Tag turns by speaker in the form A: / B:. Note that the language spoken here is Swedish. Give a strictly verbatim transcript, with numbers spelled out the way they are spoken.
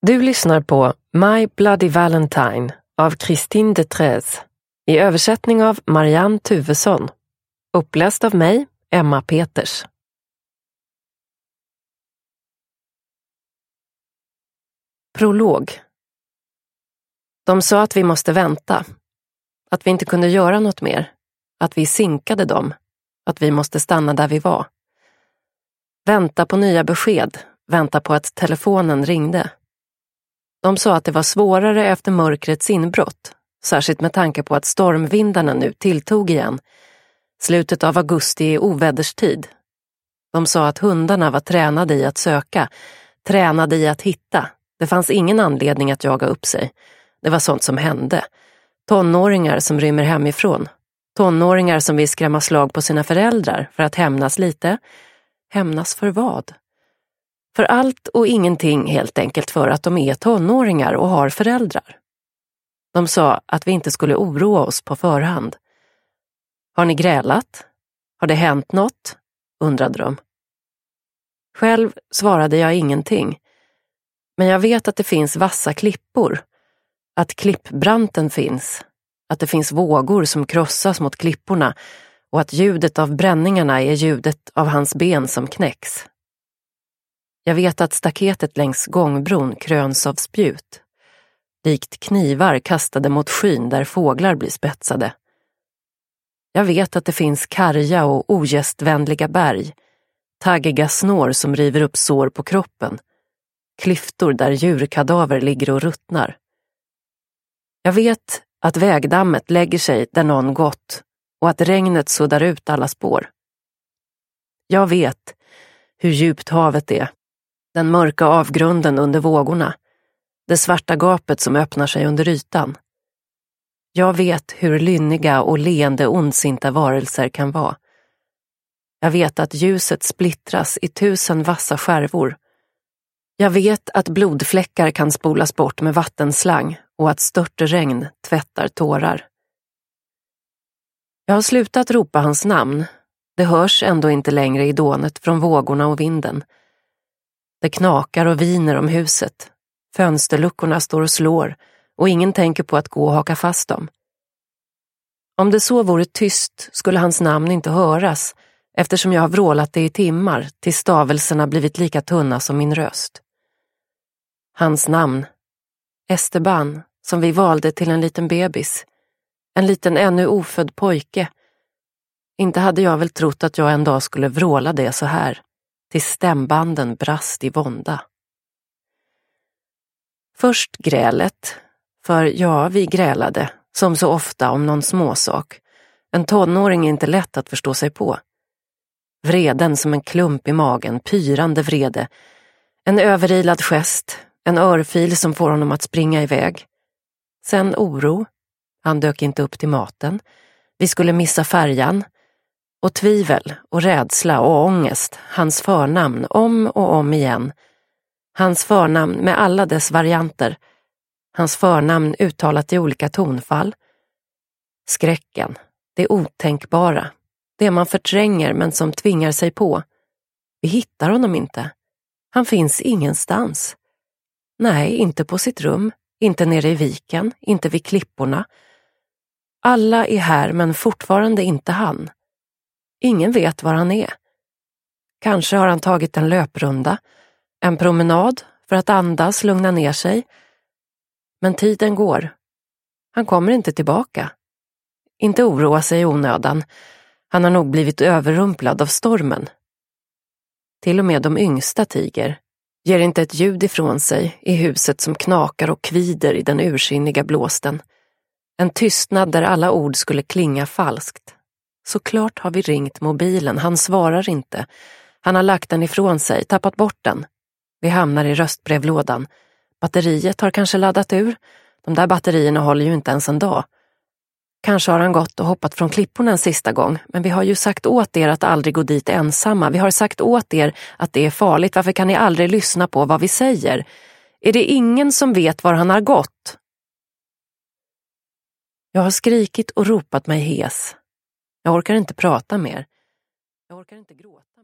A: Du lyssnar på My Bloody Valentine av Christine de Trez i översättning av Marianne Tuvesson. Uppläst av mig, Emma Peters. Prolog. De sa att vi måste vänta. Att vi inte kunde göra något mer. Att vi sinkade dem. Att vi måste stanna där vi var. Vänta på nya besked. Vänta på att telefonen ringde. De sa att det var svårare efter mörkrets inbrott, särskilt med tanke på att stormvindarna nu tilltog igen. Slutet av augusti är oväderstid. De sa att hundarna var tränade i att söka, tränade i att hitta. Det fanns ingen anledning att jaga upp sig. Det var sånt som hände. Tonåringar som rymmer hemifrån. Tonåringar som vill skrämma slag på sina föräldrar för att hämnas lite. Hämnas för vad? För allt och ingenting, helt enkelt för att de är tonåringar och har föräldrar. De sa att vi inte skulle oroa oss på förhand. Har ni grälat? Har det hänt något? Undrade de. Själv svarade jag ingenting. Men jag vet att det finns vassa klippor. Att klippbranten finns. Att det finns vågor som krossas mot klipporna. Och att ljudet av bränningarna är ljudet av hans ben som knäcks. Jag vet att staketet längs gångbron kröns av spjut. Likt knivar kastade mot skyn där fåglar blir spetsade. Jag vet att det finns karga och ogästvänliga berg. Taggiga snår som river upp sår på kroppen. Klyftor där djurkadaver ligger och ruttnar. Jag vet att vägdammet lägger sig där någon gått och att regnet suddar ut alla spår. Jag vet hur djupt havet är. Den mörka avgrunden under vågorna. Det svarta gapet som öppnar sig under ytan. Jag vet hur lynniga och leende ondsinta varelser kan vara. Jag vet att ljuset splittras i tusen vassa skärvor. Jag vet att blodfläckar kan spolas bort med vattenslang och att störtregn tvättar tårar. Jag har slutat ropa hans namn. Det hörs ändå inte längre i dånet från vågorna och vinden. Det knakar och viner om huset. Fönsterluckorna står och slår och ingen tänker på att gå och haka fast dem. Om det så vore tyst skulle hans namn inte höras eftersom jag har vrålat det i timmar tills stavelserna blivit lika tunna som min röst. Hans namn, Esteban, som vi valde till en liten bebis. En liten ännu ofödd pojke. Inte hade jag väl trott att jag en dag skulle vråla det så här. Till stämbanden brast i vånda. Först grälet, för ja, vi grälade, som så ofta om någon småsak. En tonåring är inte lätt att förstå sig på. Vreden som en klump i magen, pyrande vrede. En överilad gest, en örfil som får honom att springa iväg. Sen oro, han dök inte upp till maten. Vi skulle missa färjan. Och tvivel och rädsla och ångest, hans förnamn om och om igen. Hans förnamn med alla dess varianter. Hans förnamn uttalat i olika tonfall. Skräcken, det otänkbara. Det man förtränger men som tvingar sig på. Vi hittar honom inte. Han finns ingenstans. Nej, inte på sitt rum, inte nere i viken, inte vid klipporna. Alla är här men fortfarande inte han. Ingen vet var han är. Kanske har han tagit en löprunda, en promenad för att andas, lugna ner sig. Men tiden går. Han kommer inte tillbaka. Inte oroa sig i onödan. Han har nog blivit överrumplad av stormen. Till och med de yngsta tiger ger inte ett ljud ifrån sig i huset som knakar och kvider i den ursinniga blåsten. En tystnad där alla ord skulle klinga falskt. Såklart har vi ringt mobilen, han svarar inte. Han har lagt den ifrån sig, tappat bort den. Vi hamnar i röstbrevlådan. Batteriet har kanske laddat ur. De där batterierna håller ju inte ens en dag. Kanske har han gått och hoppat från klipporna en sista gång, men vi har ju sagt åt er att aldrig gå dit ensamma. Vi har sagt åt er att det är farligt, varför kan ni aldrig lyssna på vad vi säger? Är det ingen som vet var han har gått? Jag har skrikit och ropat mig hes. Jag orkar inte prata mer. Jag orkar inte gråta.